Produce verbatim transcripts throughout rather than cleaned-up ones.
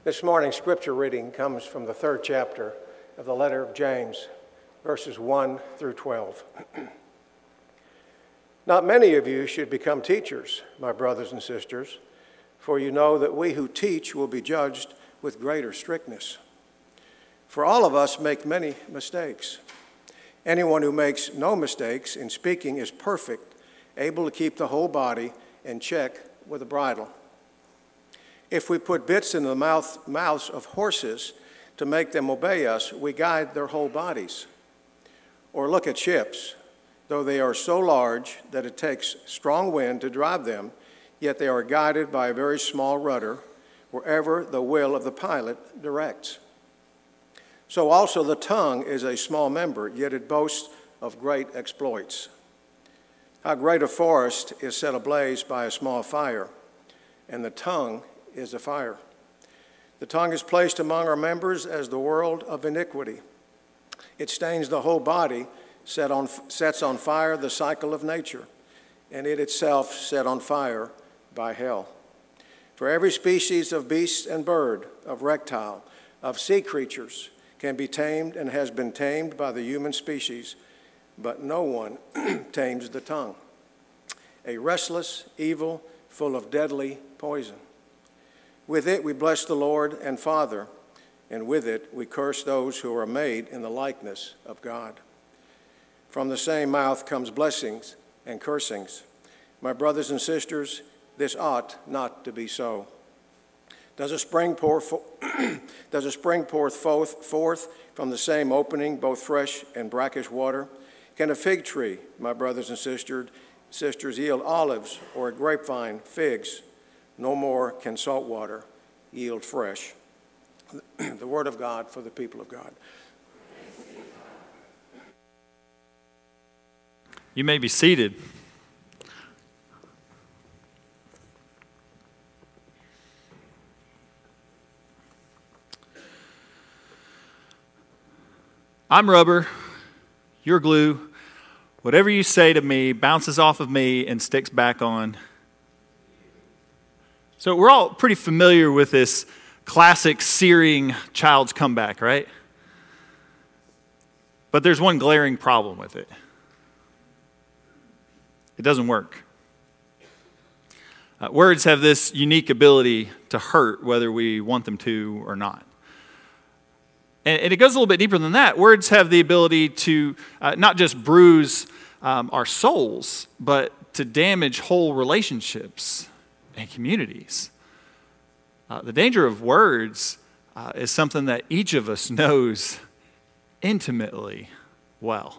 This morning's scripture reading comes from the third chapter of the letter of James, verses one through twelve. Not many of you should become teachers, my brothers and sisters, for you know that we who teach will be judged with greater strictness. For all of us make many mistakes. Anyone who makes no mistakes in speaking is perfect, able to keep the whole body in check with a bridle. If we put bits in the mouth, mouths of horses to make them obey us, we guide their whole bodies. Or look at ships. Though they are so large that it takes strong wind to drive them, yet they are guided by a very small rudder wherever the will of the pilot directs. So also the tongue is a small member, yet it boasts of great exploits. How great a forest is set ablaze by a small fire, and the tongue is a fire. The tongue is placed among our members as the world of iniquity. It stains the whole body, set on, sets on fire the cycle of nature, and it itself set on fire by hell. For every species of beast and bird, of reptile, of sea creatures can be tamed and has been tamed by the human species, but no one tames the tongue. A restless evil full of deadly poison. With it we bless the Lord and Father, and with it we curse those who are made in the likeness of God. From the same mouth comes blessings and cursings. My brothers and sisters, this ought not to be so. Does a spring pour fo- Does a spring pour forth from the same opening both fresh and brackish water? Can a fig tree, my brothers and sisters, sisters yield olives, or a grapevine figs? No more can salt water yield fresh. The word of God for the people of God. You may be seated. I'm rubber, you're glue. Whatever you say to me bounces off of me and sticks back on. So we're all pretty familiar with this classic searing child's comeback, right? But there's one glaring problem with it. It doesn't work. Uh, words have this unique ability to hurt whether we want them to or not. And, and it goes a little bit deeper than that. Words have the ability to uh, not just bruise um, our souls, but to damage whole relationships and communities. Uh, the danger of words uh, is something that each of us knows intimately well.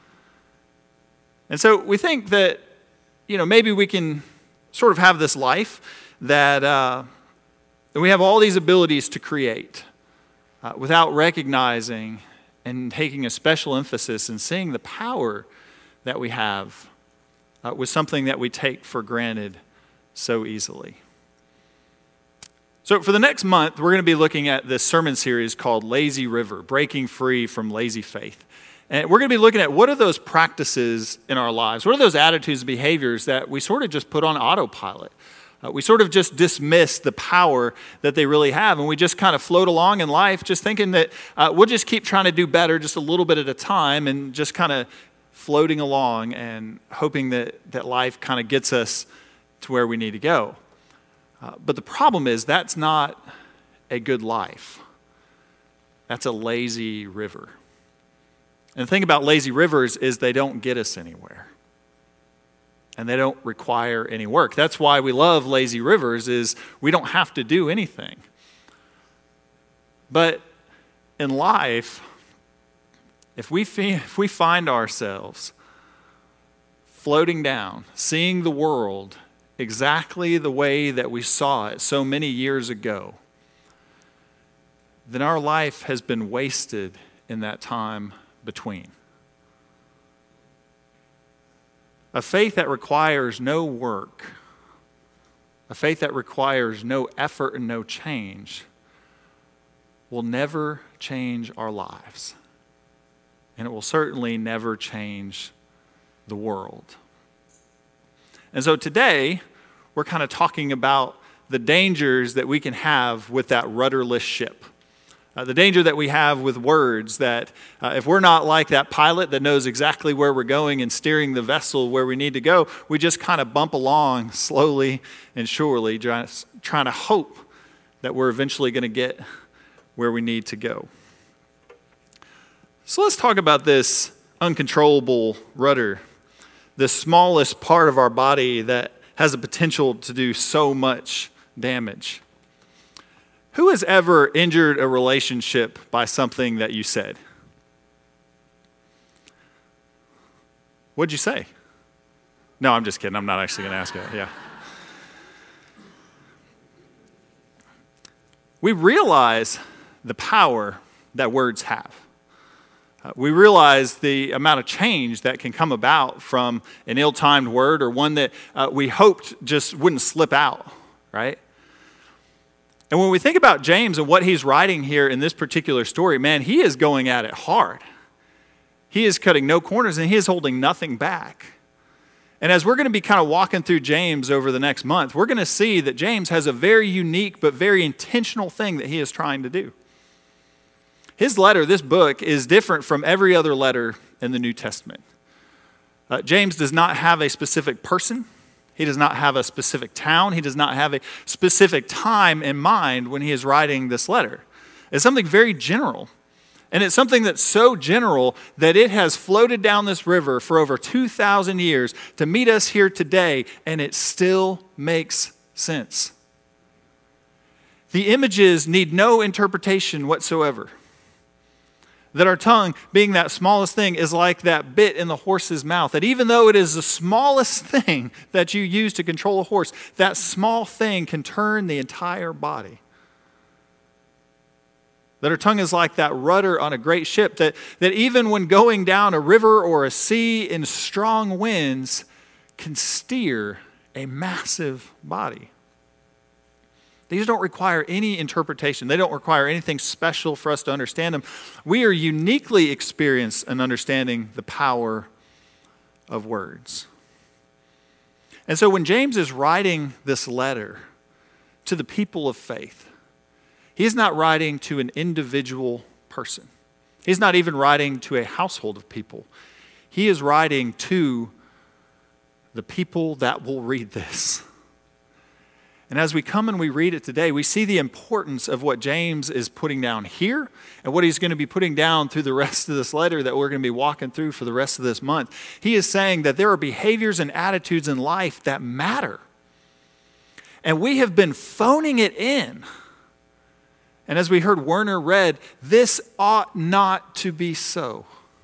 And so we think that, you know, maybe we can sort of have this life that, uh, that we have all these abilities to create uh, without recognizing and taking a special emphasis in seeing the power that we have uh, with something that we take for granted so easily. So for the next month, we're going to be looking at this sermon series called Lazy River, Breaking Free from Lazy Faith. And we're going to be looking at what are those practices in our lives? What are those attitudes and behaviors that we sort of just put on autopilot? Uh, we sort of just dismiss the power that they really have, and we just kind of float along in life just thinking that uh, we'll just keep trying to do better just a little bit at a time and just kind of floating along and hoping that, that life kind of gets us to where we need to go. Uh, but the problem is that's not a good life. That's a lazy river. And the thing about lazy rivers is they don't get us anywhere. And they don't require any work. That's why we love lazy rivers, is we don't have to do anything. But in life, if we, fe- if we find ourselves floating down, seeing the world exactly the way that we saw it so many years ago, then our life has been wasted in that time between. A faith that requires no work, a faith that requires no effort and no change, will never change our lives. And it will certainly never change the world. And so today, we're kind of talking about the dangers that we can have with that rudderless ship. Uh, the danger that we have with words, that uh, if we're not like that pilot that knows exactly where we're going and steering the vessel where we need to go, we just kind of bump along slowly and surely, just trying to hope that we're eventually going to get where we need to go. So let's talk about this uncontrollable rudder, the smallest part of our body that has the potential to do so much damage. Who has ever injured a relationship by something that you said? What'd you say? No, I'm just kidding. I'm not actually going to ask it. Yeah. We realize the power that words have. Uh, we realize the amount of change that can come about from an ill-timed word, or one that uh, we hoped just wouldn't slip out, right? And when we think about James and what he's writing here in this particular story, man, he is going at it hard. He is cutting no corners, and he is holding nothing back. And as we're going to be kind of walking through James over the next month, we're going to see that James has a very unique but very intentional thing that he is trying to do. His letter, this book, is different from every other letter in the New Testament. Uh, James does not have a specific person. He does not have a specific town. He does not have a specific time in mind when he is writing this letter. It's something very general. And it's something that's so general that it has floated down this river for over two thousand years to meet us here today, and it still makes sense. The images need no interpretation whatsoever. That our tongue, being that smallest thing, is like that bit in the horse's mouth. That even though it is the smallest thing that you use to control a horse, that small thing can turn the entire body. That our tongue is like that rudder on a great ship, that, that even when going down a river or a sea in strong winds, can steer a massive body. These don't require any interpretation. They don't require anything special for us to understand them. We are uniquely experienced in understanding the power of words. And so when James is writing this letter to the people of faith, he's not writing to an individual person. He's not even writing to a household of people. He is writing to the people that will read this. And as we come and we read it today, we see the importance of what James is putting down here and what he's going to be putting down through the rest of this letter that we're going to be walking through for the rest of this month. He is saying that there are behaviors and attitudes in life that matter. And we have been phoning it in. And as we heard Werner read, this ought not to be so.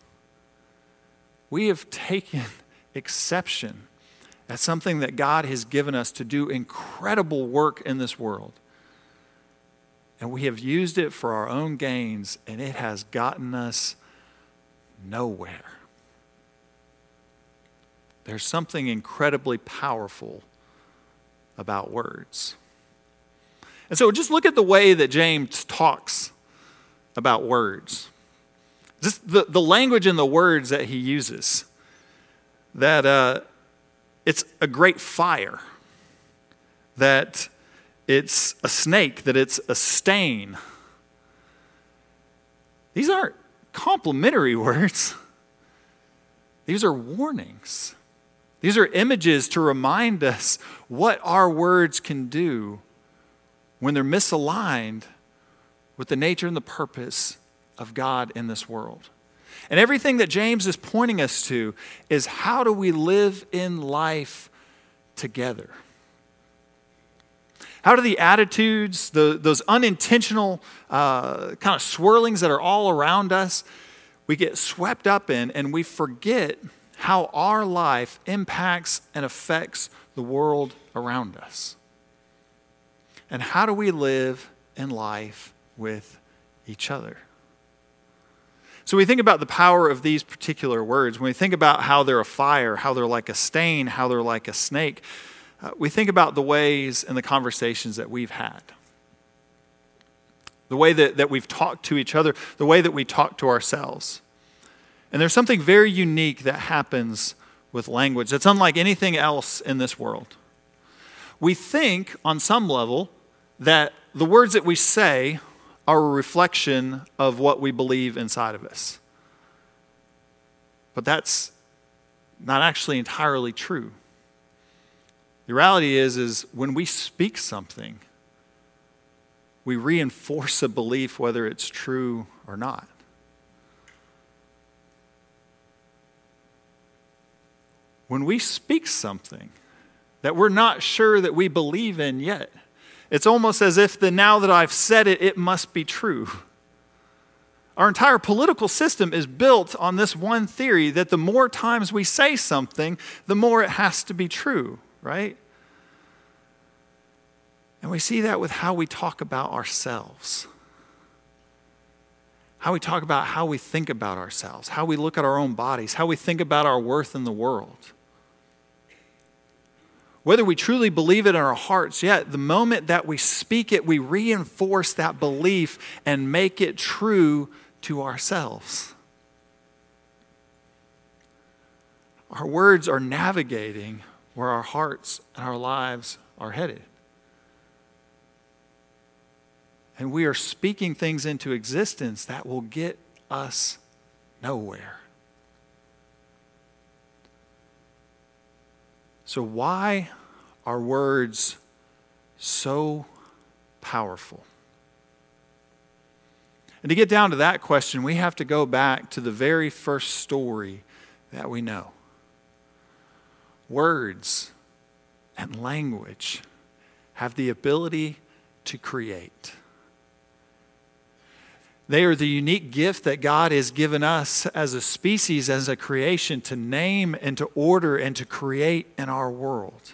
We have taken exception at something that God has given us to do incredible work in this world. And we have used it for our own gains, and it has gotten us nowhere. There's something incredibly powerful about words. And so just look at the way that James talks about words. Just the, the language and the words that he uses. That uh, it's a great fire. That it's a snake. That it's a stain. These aren't complimentary words. These are warnings. These are images to remind us what our words can do when they're misaligned with the nature and the purpose of God in this world. And everything that James is pointing us to is how do we live in life together? How do the attitudes, the, those unintentional uh, kind of swirlings that are all around us, we get swept up in and we forget how our life impacts and affects the world around us? And how do we live in life with each other? So we think about the power of these particular words. When we think about how they're a fire, how they're like a stain, how they're like a snake, uh, we think about the ways and the conversations that we've had. The way that, that we've talked to each other, the way that we talk to ourselves. And there's something very unique that happens with language that's unlike anything else in this world. We think, on some level, that the words that we say are a reflection of what we believe inside of us. But that's not actually entirely true. The reality is, is when we speak something, we reinforce a belief whether it's true or not. When we speak something that we're not sure that we believe in yet, it's almost as if the now that I've said it, it must be true. Our entire political system is built on this one theory that the more times we say something, the more it has to be true, right? And we see that with how we talk about ourselves. How we talk about how we think about ourselves, how we look at our own bodies, how we think about our worth in the world. Whether we truly believe it in our hearts yet, the moment that we speak it, we reinforce that belief and make it true to ourselves. Our words are navigating where our hearts and our lives are headed. And we are speaking things into existence that will get us nowhere. So why are words so powerful? And to get down to that question, we have to go back to the very first story that we know. Words and language have the ability to create. They are the unique gift that God has given us as a species, as a creation, to name and to order and to create in our world.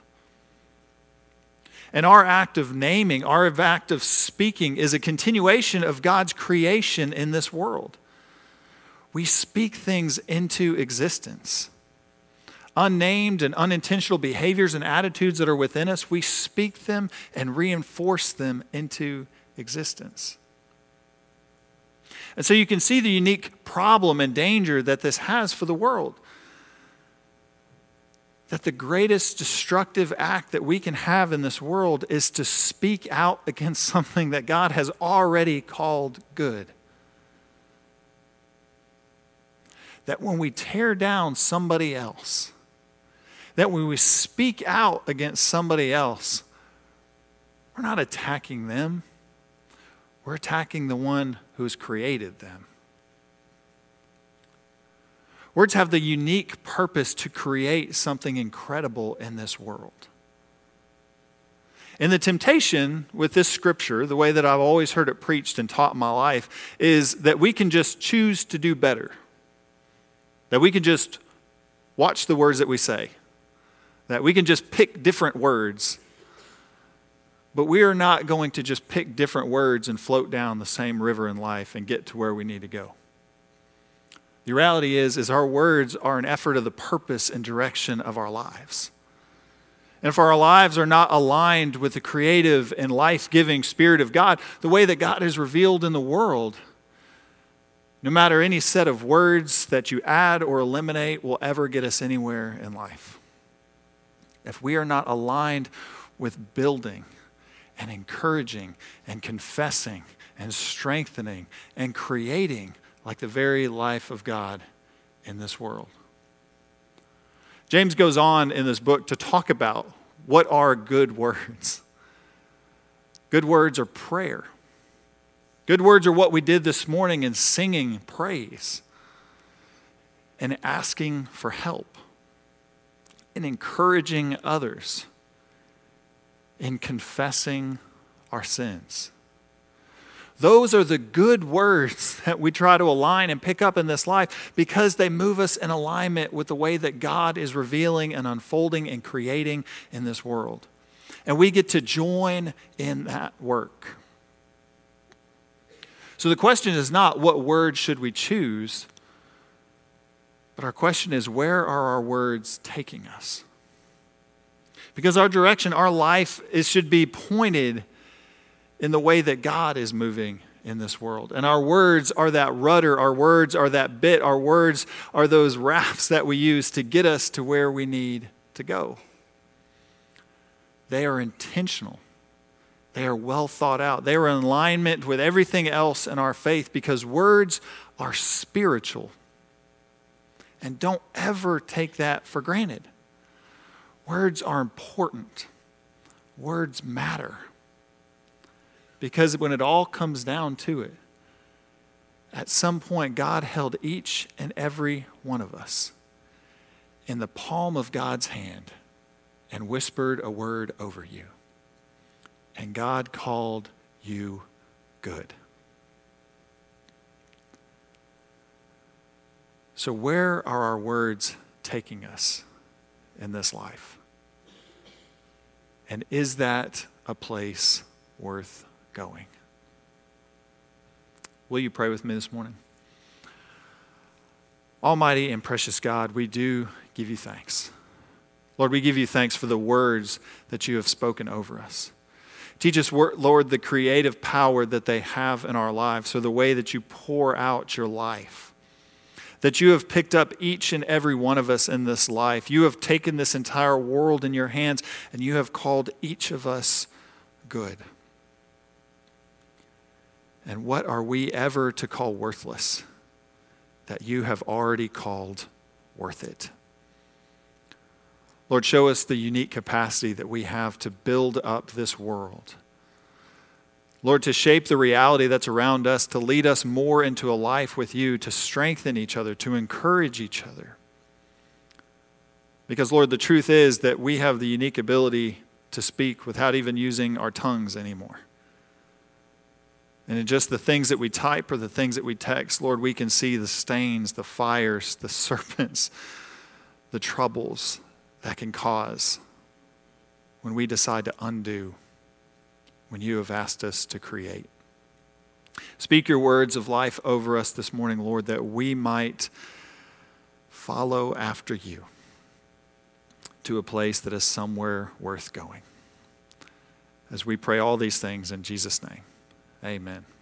And our act of naming, our act of speaking is a continuation of God's creation in this world. We speak things into existence. Unnamed and unintentional behaviors and attitudes that are within us, we speak them and reinforce them into existence. And so you can see the unique problem and danger that this has for the world. That the greatest destructive act that we can have in this world is to speak out against something that God has already called good. That when we tear down somebody else, that when we speak out against somebody else, we're not attacking them. We're attacking the one who has created them. Words have the unique purpose to create something incredible in this world. And the temptation with this scripture, the way that I've always heard it preached and taught in my life, is that we can just choose to do better. That we can just watch the words that we say. That we can just pick different words. But we are not going to just pick different words and float down the same river in life and get to where we need to go. The reality is, is our words are an effort of the purpose and direction of our lives. And if our lives are not aligned with the creative and life-giving Spirit of God, the way that God is revealed in the world, no matter any set of words that you add or eliminate will ever get us anywhere in life. If we are not aligned with building and encouraging and confessing and strengthening and creating like the very life of God in this world. James goes on in this book to talk about what are good words. Good words are prayer. Good words are what we did this morning in singing praise and asking for help and encouraging others in confessing our sins. Those are the good words that we try to align and pick up in this life because they move us in alignment with the way that God is revealing and unfolding and creating in this world. And we get to join in that work. So the question is not what words should we choose, but our question is where are our words taking us? Because our direction, our life, it should be pointed in the way that God is moving in this world. And our words are that rudder, our words are that bit, our words are those rafts that we use to get us to where we need to go. they are intentional. They are well thought out. They are in alignment with everything else in our faith because words are spiritual. And don't ever take that for granted. Words are important. Words matter. Because when it all comes down to it, at some point God held each and every one of us in the palm of God's hand and whispered a word over you. And God called you good. So where are our words taking us in this life? And is that a place worth going? Will you pray with me this morning? Almighty and precious God, we do give you thanks. Lord, we give you thanks for the words that you have spoken over us. Teach us, Lord, the creative power that they have in our lives, or the way that you pour out your life. That you have picked up each and every one of us in this life. You have taken this entire world in your hands, and you have called each of us good. And what are we ever to call worthless that you have already called worth it? Lord, show us the unique capacity that we have to build up this world. Lord, to shape the reality that's around us, to lead us more into a life with you, to strengthen each other, to encourage each other. Because, Lord, the truth is that we have the unique ability to speak without even using our tongues anymore. And in just the things that we type or the things that we text, Lord, we can see the stains, the fires, the serpents, the troubles that can cause when we decide to undo when you have asked us to create. Speak your words of life over us this morning, Lord, that we might follow after you to a place that is somewhere worth going. As we pray all these things in Jesus' name, amen.